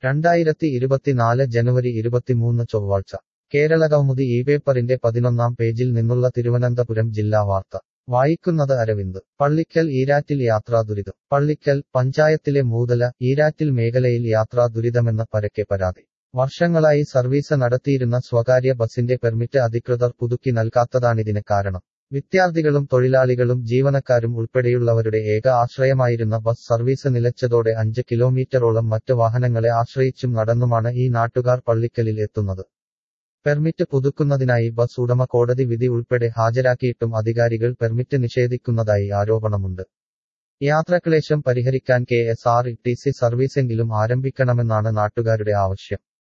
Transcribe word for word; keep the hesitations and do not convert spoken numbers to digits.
രണ്ടായിരത്തി ഇരുപത്തിനാല് ജനുവരി ഇരുപത്തിമൂന്ന് ചൊവ്വാഴ്ച കേരളകൗമുദി ഈ പേപ്പറിന്റെ പതിനൊന്നാം പേജിൽ നിന്നുള്ള തിരുവനന്തപുരം ജില്ലാ വാർത്ത വായിക്കുന്നത് അരവിന്ദ്. പള്ളിക്കൽ ഈരാറ്റിൽ യാത്രാ ദുരിതം. പള്ളിക്കൽ പഞ്ചായത്തിലെ മൂതല ഈരാറ്റിൽ മേഖലയിൽ യാത്രാ ദുരിതമെന്ന പരക്കെ പരാതി. വർഷങ്ങളായി സർവീസ് നടത്തിയിരുന്ന സ്വകാര്യ ബസിന്റെ പെർമിറ്റ് അധികൃതർ പുതുക്കി നൽകാത്തതാണിതിന് കാരണം. വിദ്യാർത്ഥികളും തൊഴിലാളികളും ജീവനക്കാരും ഉൾപ്പെടെയുള്ളവരുടെ ഏക ആശ്രയമായിരുന്ന ബസ് സർവീസ് നിലച്ചതോടെ അഞ്ച് കിലോമീറ്ററോളം മറ്റ് വാഹനങ്ങളെ ആശ്രയിച്ചും നടന്നുമാണ് ഈ നാട്ടുകാർ പള്ളിക്കലിൽ എത്തുന്നത്. പെർമിറ്റ് പുതുക്കുന്നതിനായി ബസ് ഉടമ കോടതി വിധി ഉൾപ്പെടെ ഹാജരാക്കിയിട്ടും അധികാരികൾ പെർമിറ്റ് നിഷേധിക്കുന്നതായി ആരോപണമുണ്ട്. യാത്രാക്ലേശം പരിഹരിക്കാൻ K S R T C സർവീസെങ്കിലും ആരംഭിക്കണമെന്നാണ് നാട്ടുകാരുടെ ആവശ്യം.